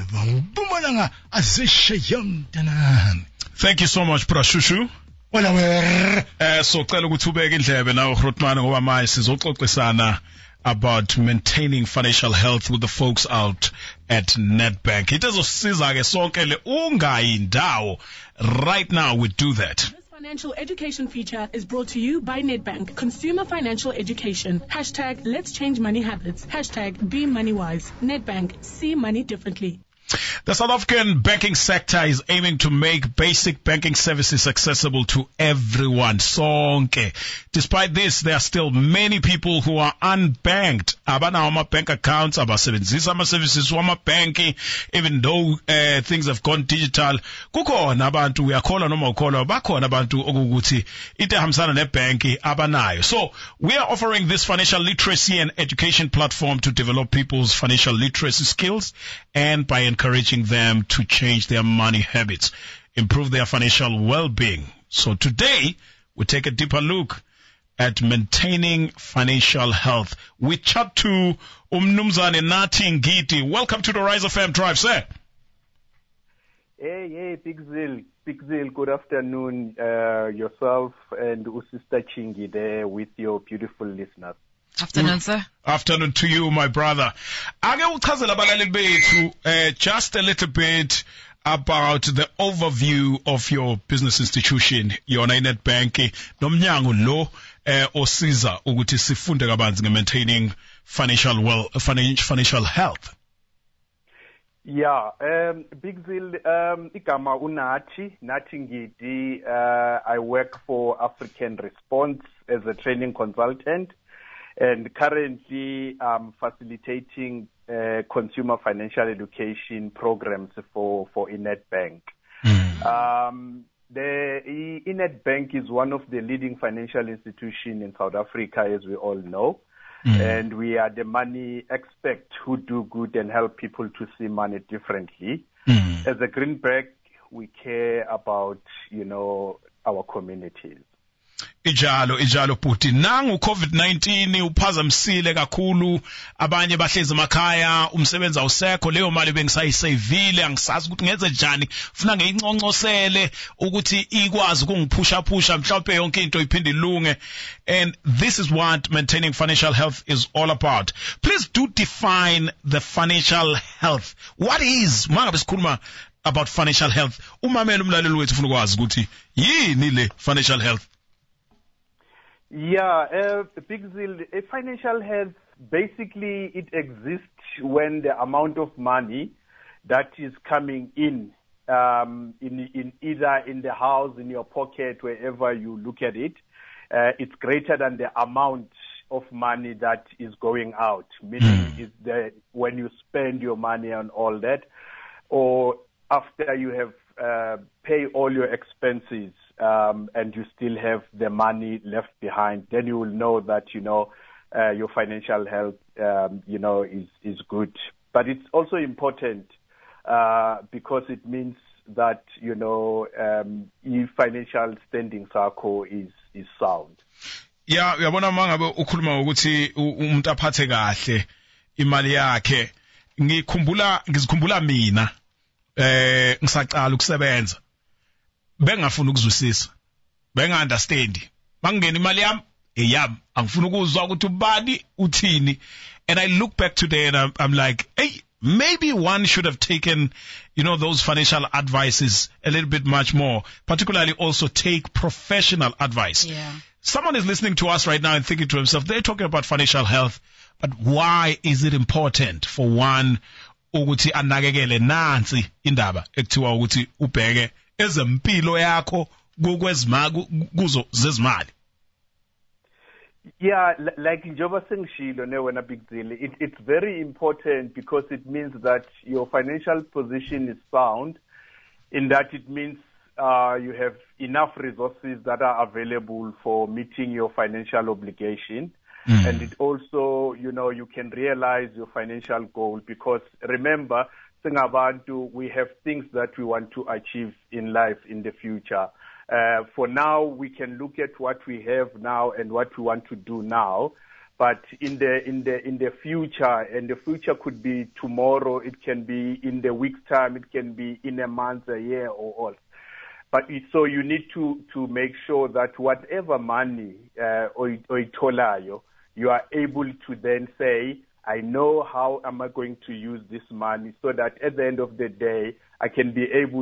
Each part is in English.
Thank you so much, Prashushu. So cela ukuthi ubeke indlebe nawe Grootman ngoba manje sizoxoxisana about maintaining financial health with the folks out at Nedbank. It izosiza ke sonke le ungayindawo. Right now we do that. Financial education feature is brought to you by Nedbank. Consumer financial education. # Let's change money habits. # Be money wise. Nedbank. See money differently. The South African banking sector is aiming to make basic banking services accessible to everyone. Sonke. Despite this, there are still many people who are unbanked. Abanawo ama-bank accounts, abasebenzisa ama-services wama-banking, even though things have gone digital. Kukhona abantu, uyakholwa noma ukholwa, bakhona abantu okuthi into ehambisana nebhanki abanayo. So, we are offering this financial literacy and education platform to develop people's financial literacy skills and by encouraging them to change their money habits, improve their financial well-being. So today, we take a deeper look at maintaining financial health. We chat to Mnumzane Nathi Ngidi. Welcome to the Rise FM Drive, sir. Hey, Big Zil, good afternoon, yourself and Sister Chingi there with your beautiful listeners. Afternoon, sir. Afternoon to you, my brother. Ake uchazela abalaleli bethu just a little bit about the overview of your business institution, yona iNedbank, nomnyango lo osiza ukuthi sifunde kabanzi nge-maintaining financial health. Yeah, Big Zil, igama uNathi Ngidi. I work for African Response as a training consultant. And currently, I'm facilitating consumer financial education programs for Nedbank. The Nedbank is one of the leading financial institutions in South Africa, as we all know. And we are the money experts who do good and help people to see money differently. As a Greenback, we care about, our communities. Ijalo puti nangu COVID-19 uphazamisile kakhulu abanye bahlezi emakhaya umsebenzi awusekho leyo mali bengisayisavile angisazi ukuthi ngenze njani ufuna ngeyinconcosele ukuthi ikwazi ukungiphusha mhlawumbe yonke into iphinde ilunge. And this is what maintaining financial health is all about. Please do define the financial health. What is mangabe sikhuluma about financial health umamela umlaleli wethu ufuna ukwazi ukuthi yini le financial health? Yeah, Big Zil, financial health, basically it exists when the amount of money that is coming in either in the house, in your pocket, wherever you look at it, it's greater than the amount of money that is going out, meaning is that when you spend your money on all that, or after you have paid all your expenses, and you still have the money left behind, then you will know that, your financial health, is good. But it's also important, because it means that, your financial standing circle is sound. Yeah, uyabona mangabe ukhuluma ukuthi umuntu aphathe kahle imali yakhe. Ngizikhumbula mina, ngisaqala ukusebenza. Bengafuna ukuzwisisa benga-understand mangena imali yami eyami angifuna ukuzwa ukuthi ubani uthini. And I look back today and I'm like, hey, maybe one should have taken those financial advices a little bit much more, particularly also take professional advice. Yeah. Someone is listening to us right now and thinking to himself, they're talking about financial health, but why is it important for one ukuthi anakekele nansi indaba ekuthiwa ukuthi ubheke ezempilo yakho kuzo zezimali? Yeah, like njoba sengishilo wena Big Zil, it's very important because it means that your financial position is sound, in that it means you have enough resources that are available for meeting your financial obligation. And it also, you can realize your financial goal, because remember, we have things that we want to achieve in life in the future. For now, we can look at what we have now and what we want to do now. But in the future, and the future could be tomorrow, it can be in the week's time, it can be in a month, a year, or all. But so you need to make sure that whatever money oitolayo, you are able to then say, I know how am I going to use this money, so that at the end of the day I can be able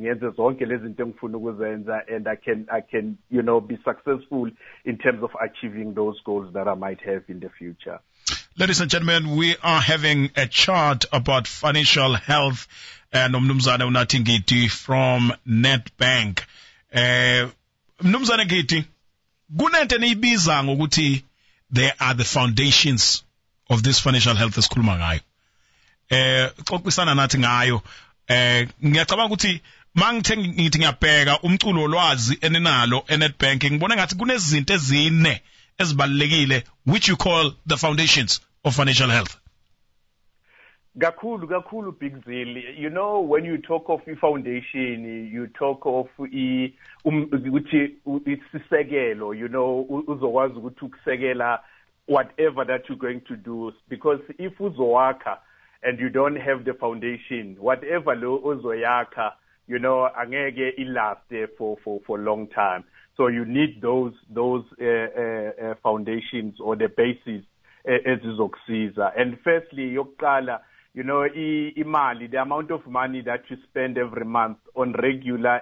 and I can be successful in terms of achieving those goals that I might have in the future. Ladies and gentlemen, we are having a chat about financial health and Mnumzane Unatingiti from Nedbank. Mnumzane Ngiti, kunento niyibiza ngokuthi there are the foundations of this financial health esikhuluma ngayo. Xoxisana nathi ngayo. Ngiyacabanga ukuthi mangithe ngithi ngiyabheka umculo olwazi enenalo eNedbank ngibona ngathi kunezinto ezine ezibalekile which you call the foundations of financial health. Gakulu Big Zil. You know, when you talk of a foundation, you talk of it's segelo, uzokwazi ukuthi ukusegela whatever that you're going to do, because if uzowaka and you don't have the foundation, whatever lo uzoyaka, angeke ilaste for long time. So you need those foundations or the basis ezizokusiza. And firstly, yokuqala, imali, the amount of money that you spend every month on regular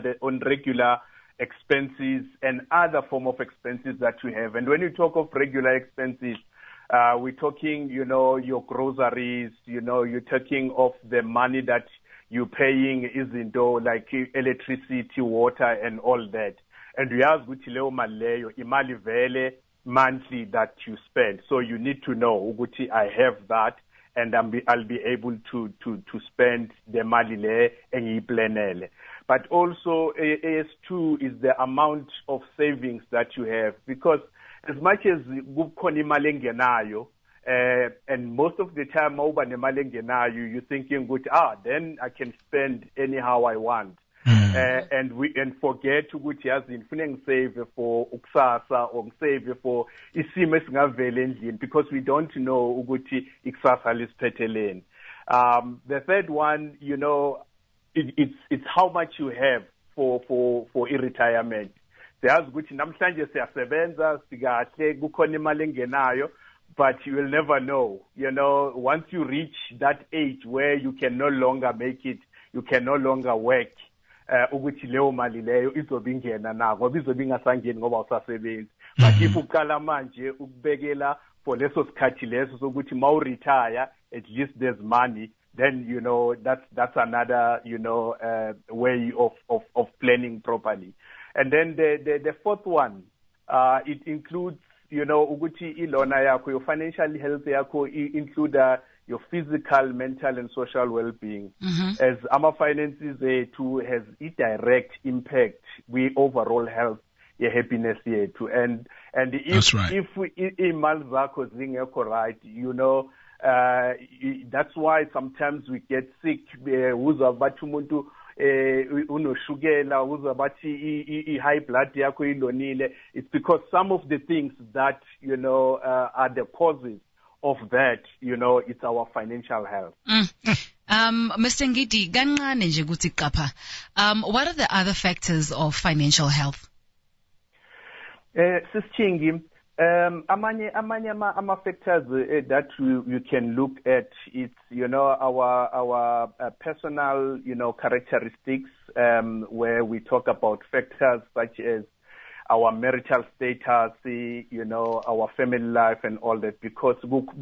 expenses and other form of expenses that you have. And when you talk of regular expenses, we're talking, your groceries, you're talking of the money that you're paying like electricity, water, and all that. And we ask imali vele monthly that you spend. So you need to know, I have that, and I'll be able to spend the mali le engiyiplanele. But also AS2 is the amount of savings that you have, because as much as kukhona imali engenayo, and most of the time mawuba nemali engenayo, you're thinking then I can spend anyhow I want. And forget ukuthi yazi ngifuna ngisave for ukusasa or ngisave for isimo esingavela endlini, because we don't know ukuthi ikusasa lisiphetheleni. The third one, it's how much you have for retirement. Siyazi ukuthi namhlanje siyasebenza sikahle kukhona imali engenayo, but you will never know. Once you reach that age where you can no longer make it, you can no longer work, ukuthi leyo mali leyo izobingena na ngoba izobingasangeni ngoba usasebenzi. But if uqala manje ukubekela for leso sikhathi leso sokuthi ma retire at least there's money, then that's another way of planning properly. And then the fourth one, it includes ukuthi ilona yakho, your financial health yakho include your physical, mental, and social well-being. Mm-hmm. As our finances too has a direct impact we overall health, your happiness here too. And if imali zakho zingekho right, that's why sometimes we get sick. Uzwa bathi umuntu unoshukela, uzwa bathi high blood yakho ilonile. It's because some of the things that are the causes of that, it's our financial health. Mr. Ngiti, kancane nje ukuthi qapha. What are the other factors of financial health? Sischingi, amanye ama factors that you can look at, it's our personal characteristics, where we talk about factors such as our marital status, our family life and all that, because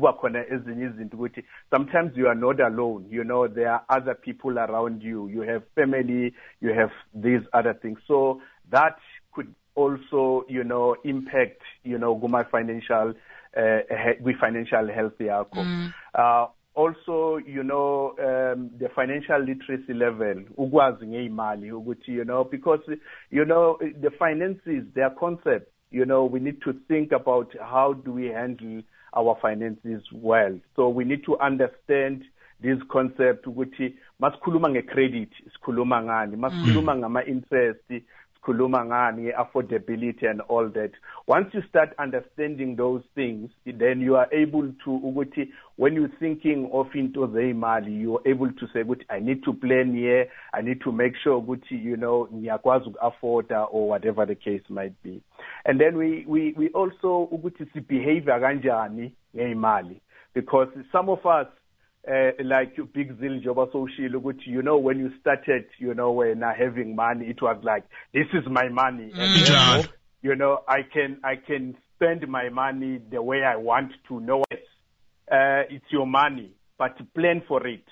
sometimes you are not alone. There are other people around you. You have family, you have these other things. So that could also, impact, my financial health yakho. Also, the financial literacy level, because, the finances, their concept, we need to think about how do we handle our finances well. So we need to understand this concept, which masikhuluma nge-credit, sikhuluma ngani, masikhuluma ngama-interest, sikhuluma ngani affordability and all that. Once you start understanding those things, then you are able to ukuthi when you're thinking of into zeimali, you are able to say ukuthi I need to plan here, I need to make sure ukuthi ngiyakwazi afford or whatever the case might be. And then we also ukuthi si behavior kanjani ngeimali, because some of us like Big Zil Joba Social, which when you started, when having money, it was like, this is my money. And I can spend my money the way I want to. No, it's your money, but plan for it,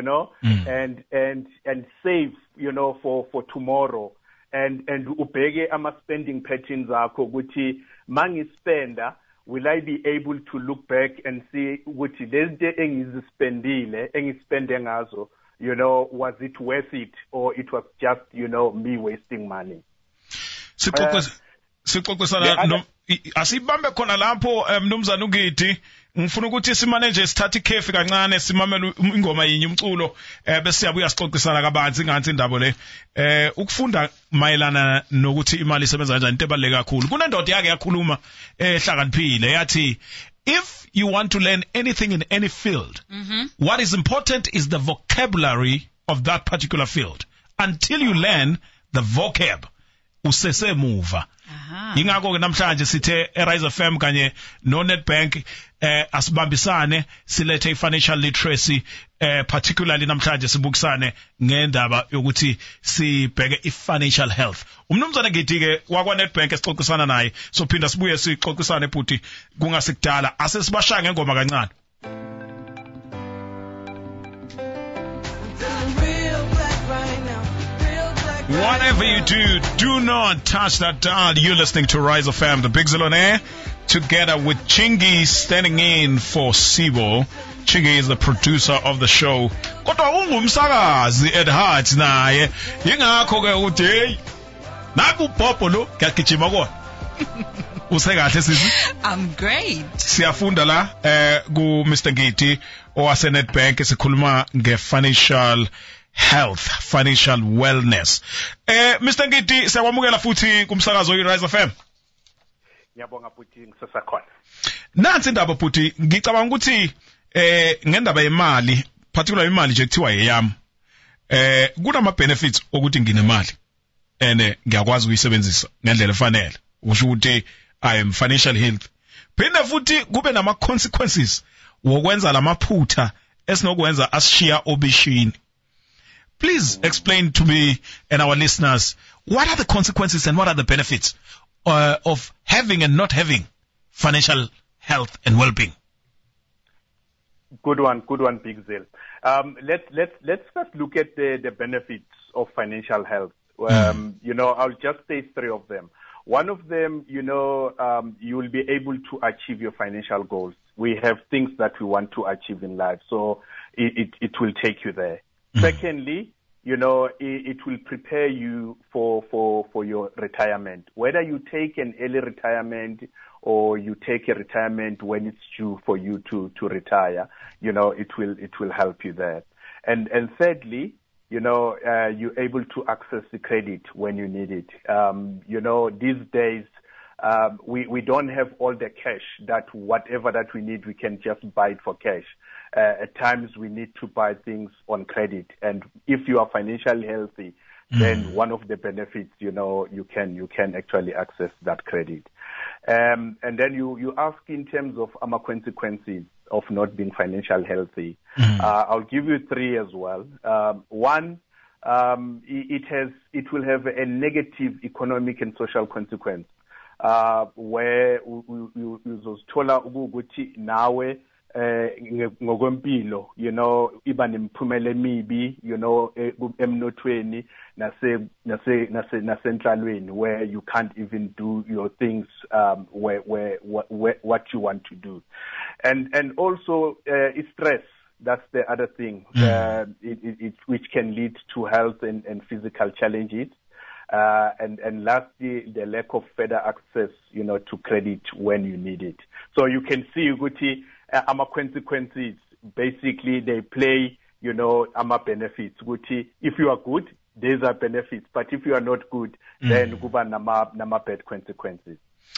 and save, for tomorrow. And ubheke ama spending patterns akho ukuthi mangi spender, will I be able to look back and see which lezi engizispendile engispende ngazo, was it worth it, or it was just me wasting money? Sixoxisana asibambe khona lapho mnumzana uNgidi, ngifuna ukuthi simanage sithathe ikhefi kancane simamele ingoma yinye umculo bese siyabuya sixoxisana kabanzi ngathi indaba le ukufunda mayelana nokuthi imali isebenza kanjani into ebaluleke kakhulu. Kunendoda yake yakhuluma ehlakaniphile yathi, if you want to learn anything in any field, what is important is the vocabulary of that particular field. Until you learn the vocab, usesemuva. Ingakho ke namhlanje sithe eRise FM kanye no Nedbank asibambisane silethe ifinancial literacy, particularly namhlanje sibukisane ngendaba yokuthi sibheke ifinancial health. Umnumzana Ngidi ke wakwa Nedbank esixoxisana naye, so phinda sibuye sixoxisane futhi kungasikudala asesibashaya ngengoma kancane. Whatever you do not touch that dial. You're listening to Rise FM, the Big Zil on air, together with Chingy standing in for Sibo. Chingy is the producer of the show. Kodwa ungumsakazi at heart naye. Yingakho ke uthi naku popo lo kuyagijima kodwa. Usekahle sisi? I'm great. Siyafunda la ku Mr. Ngidi owase Nedbank esikhuluma nge-financial health, financial wellness. Mr. Ngidi, siyakwamukela futhi kumsakazo weRise FM. Ngiyabonga futhi ngisasakhona. Nansi indaba futhi ngicabanga ukuthi ngendaba yemali, particular imali nje kuthiwa yeyami. Kunama benefits ukuthi nginemali and ngiyakwazi ukuyisebenzisa ngendlela efanele. Usho ukuthi I am financial health. Phinde futhi kube nama consequences wokwenza lamaphutha esinokwenza asishiya obishini. Please explain to me and our listeners, what are the consequences and what are the benefits of having and not having financial health and well-being? Good one, Big Zil. Let's first look at the benefits of financial health. I'll just say three of them. One of them, you will be able to achieve your financial goals. We have things that we want to achieve in life, so it will take you there. Secondly, it will prepare you for your retirement. Whether you take an early retirement or you take a retirement when it's due for you to retire, it will help you there. And thirdly, you're able to access the credit when you need it. These days, we don't have all the cash that whatever that we need, we can just buy it for cash. At times we need to buy things on credit. And if you are financially healthy, then one of the benefits, you can actually access that credit. And then you ask in terms of consequences of not being financially healthy. I'll give you three as well. One, it will have a negative economic and social consequence, where uzozithola ukuthi nawe ngokwempilo, iba nemiphumela emibi, emnothweni nasentlalweni, where you can't even do your things where what you want to do. And also stress. That's the other thing, which can lead to health and physical challenges. And lastly, the lack of further access, to credit when you need it. So you can see, Guti, consequences, basically they play, benefits. Guti, if you are good, these are benefits. But if you are not good, then kuba nama bad consequences.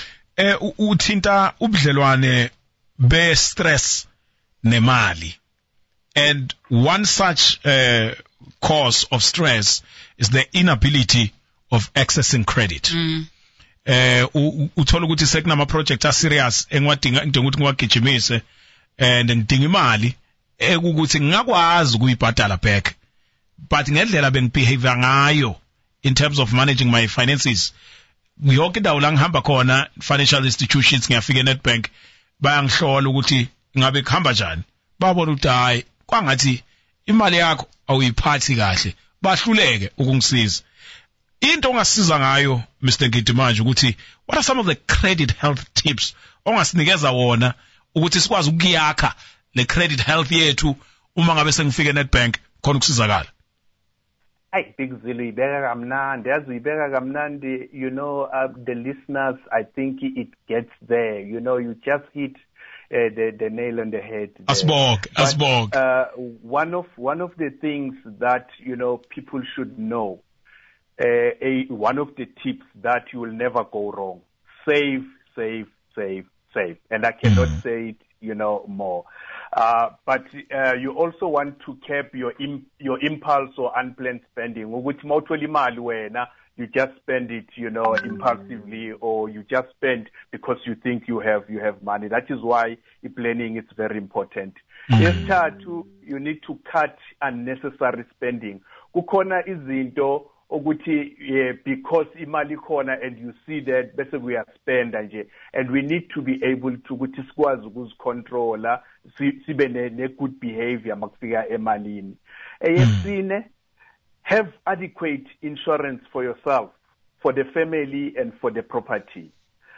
Uthinta ubudlelwane be stress nemali. And one such cause of stress is the inability of accessing credit. Uthola ukuthi sekunama project a serious engidinga ukuthi ngiwagijimise and ngidinga imali ukuthi ngakwazi ukuyibhadala back, but ngendlela bengibehave ngayo in terms of managing my finances, yonke indawo la ngihamba khona financial institutions, ngiyafika eNetbank bayangihlola ukuthi ngabe kuhamba njani, babona ukuthi hayi kwangathi imali yakho awuyiphathi kahle, bahluleke ukungisiza. Into ongasiza ngayo Mr. Ngidi manje ukuthi what are some of the credit health tips ongasinikeza wona ukuthi sikwazi ukuyakha le credit health yethu uma ngabe sengifika eNetbank khona ukusizakala? Hey, Big Zulu, ibeka kamnandi, you know, the listeners, I think it gets there. You know, you just hit the nail on the head. Asbog. One of the things that, you know, people should know, one of the tips that you will never go wrong: save. And I cannot say it, you know, more. But you also want to cap your impulse or unplanned spending. Which you just spend it, you know, impulsively, or you just spend because you think you have money. That is why planning is very important. You need to cut unnecessary spending. Kukhona izinto ukuthi because imali khona and you see that bese we are spend nje, and we need to be able to ukuthi sikwazi ukuzicontrola sibe ne good behavior makufika emalini. Eyesine, have adequate insurance for yourself, for the family, and for the property.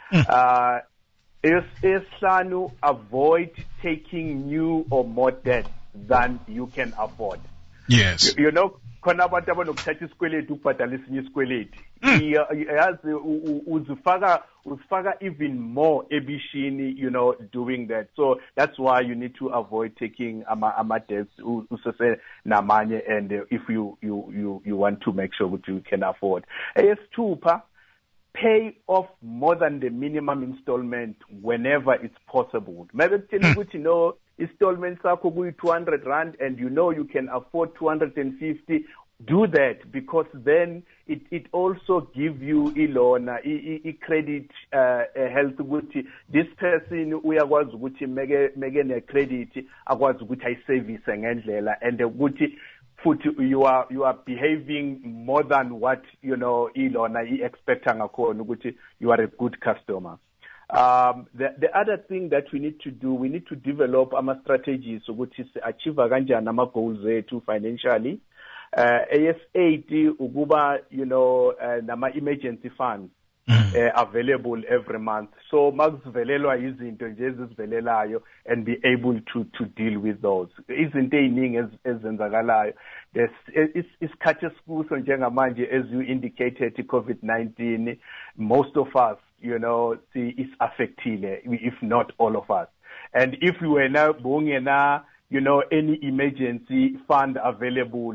Esihlanu, avoid taking new or more debt than you can afford. Yes. You know, khona abantu abanokuthatha isikweletu ukubhadala esinye isikweletu, yazi uzifaka even more ebishini, you know, doing that. So that's why you need to avoid taking ama debts usese namanye, and if you want to make sure that you can afford. Eyesithupha, pay off more than the minimum installment whenever it's possible. Maybe tell you ukuthi no installments sakho kuyi 200 rand and you know you can afford 250. Do that, because then it also give you ilona credit health ukuthi this person uyakwazi ukuthi meke ne credit akwazi ukuthi ayiservice ngendlela, and ukuthi futhi you are behaving more than what, you know, ilona expecta ngakhona ukuthi you are a good customer. The other thing that we need to do, we need to develop our strategies ukuthi achieve kanjani ama goals ethu financially. AS80 ukuba, you know, nama emergency funds available every month, so makuzivelelwa izinto nje ezivelelayo and be able to deal with those izinto eziningi ezenzakalayo. Isikhathi esikuso njengamanje, as you indicated, COVID-19, most of us, you know, is affected, if not all of us. And if you were now bungena, you know, any emergency fund available,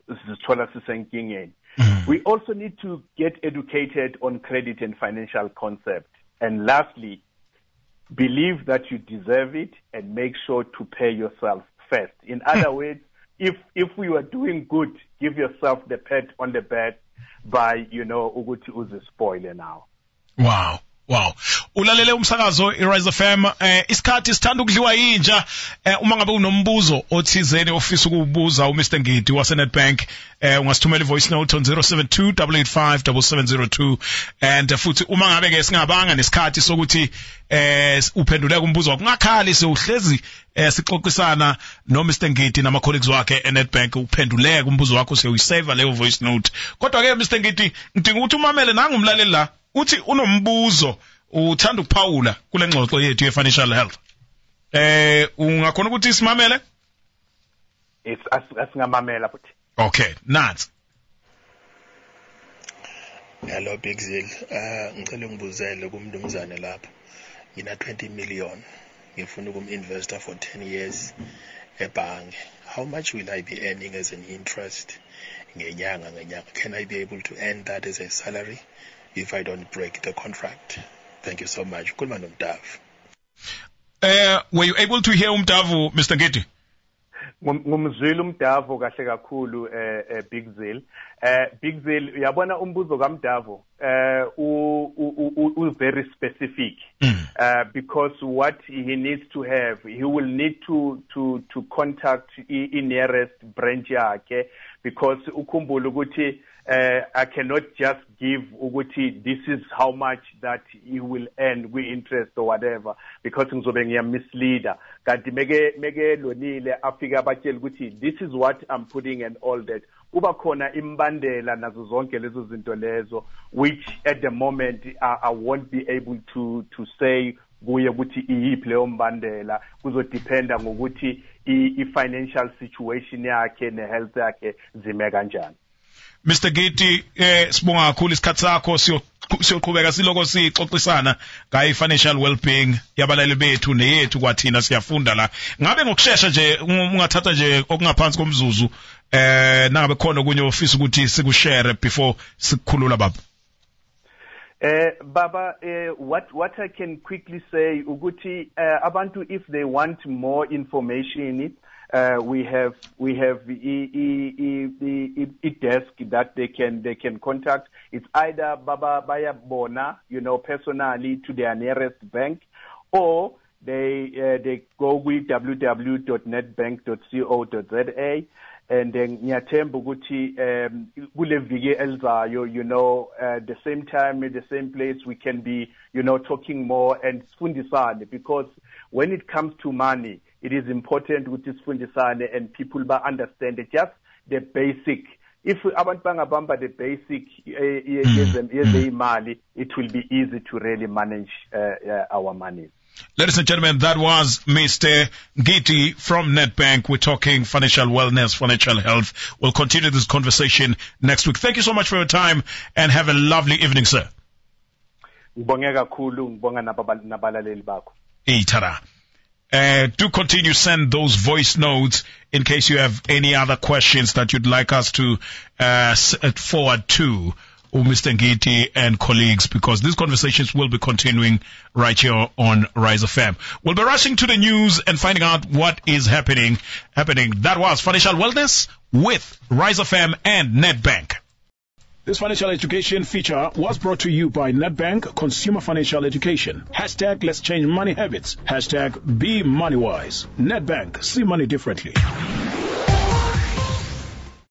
we also need to get educated on credit and financial concepts. And lastly, believe that you deserve it and make sure to pay yourself first. In other words, if we are doing good, give yourself the pat on the back by, you know, ukuthi uze spoiler now. Wow. Ulalele umsakazo iRise FM. Isikhathi sithanda ukudliwa yinja. Uma ngabe unombuzo othizeni ofisa ukubuza uMr. Ngidi waseNetbank, ungasithumela ivoice note on 072-885-7702. And futhi uma ngabe ke singabanga nesikhathi sokuthi uphenduleke umbuzo wakho, ungakhali sewuhlezi sixoxisana noMr. Ngidi nama colleagues wakhe eNetbank, uphenduleke umbuzo wakho sewuyisave leyo voice note. Kodwa ke Mr. Ngidi, ngidinga ukuthi umamele nangu umlaleli la uthi unombuzo uthanda ukuphawula kule ngxoxo yethu ye-financial health. Ungakhona ukuthi simamele? Asingamamela futhi. Okay, nansi. Hello Big Zil, ngicela ngibuzele kumnumzane lapha. Ngina 20 million. Ngifuna ukum-investor for 10 years ebhange. how much will I be earning as an interest? Can I be able to earn that as a salary if I don't break the contract? Thank you so much. Were you able to hear Umdavu, Mr. Ngidi? Ngumzwile uMdavu kahle kakhulu Big Zil. Big Zil uyabona umbuzo kaMdavu u very specific because what he needs to have, he will need to contact in nearest branch yakhe, because ukhumbula ukuthi I cannot just give ukuthi this is how much that he will earn with interest or whatever, because ngizobe ngiyamisleader. Kanti meke lonile afika abatshela ukuthi this is what I'm putting and all that, kuba khona imbandela nazo zonke lezo zinto lezo, which at the moment I won't be able to say kuye ukuthi iyiphi leyo mbandela, kuzodependa ngokuthi i-financial situation yakhe ne-health yakhe zime kanjani. Mr. Ngidi, sibonga kakhulu isikhathi sakho, siyoqhubeka siloko sixoxisana ngayi financial well-being yabalali bethu neyethu kwathina siyafunda la. Ngabe ngokusheshsha nje ungathatha nje okungaphansi komzuzu nangabe khona okunye ofisa ukuthi sikushare before sikukhulula baba. Baba, what I can quickly say ukuthi abantu, if they want more information, we have a desk that they can contact. It's either Baba Bayabona, personally to their nearest bank, or they go with www.netbank.co.za, and then ngiyathemba ukuthi kule viki elizayo, the same time at the same place we can be talking more and sifundisane, because when it comes to money, it is important with this fundisane and people understand it, just the basic. If abantu bangabamba the basic yezemali, it will be easy to really manage our money. Ladies and gentlemen, that was Mr. Ngidi from Nedbank. We're talking financial wellness, financial health. We'll continue this conversation next week. Thank you so much for your time and have a lovely evening, sir. Do continue send those voice notes in case you have any other questions that you'd like us to forward to Mr. Ngidi and colleagues, because these conversations will be continuing right here on Rise FM. We'll be rushing to the news and finding out what is happening. That was Financial Wellness with Rise FM and Nedbank. This financial education feature was brought to you by Nedbank Consumer Financial Education. # Let's Change Money Habits. # Be Moneywise. Nedbank. See money differently.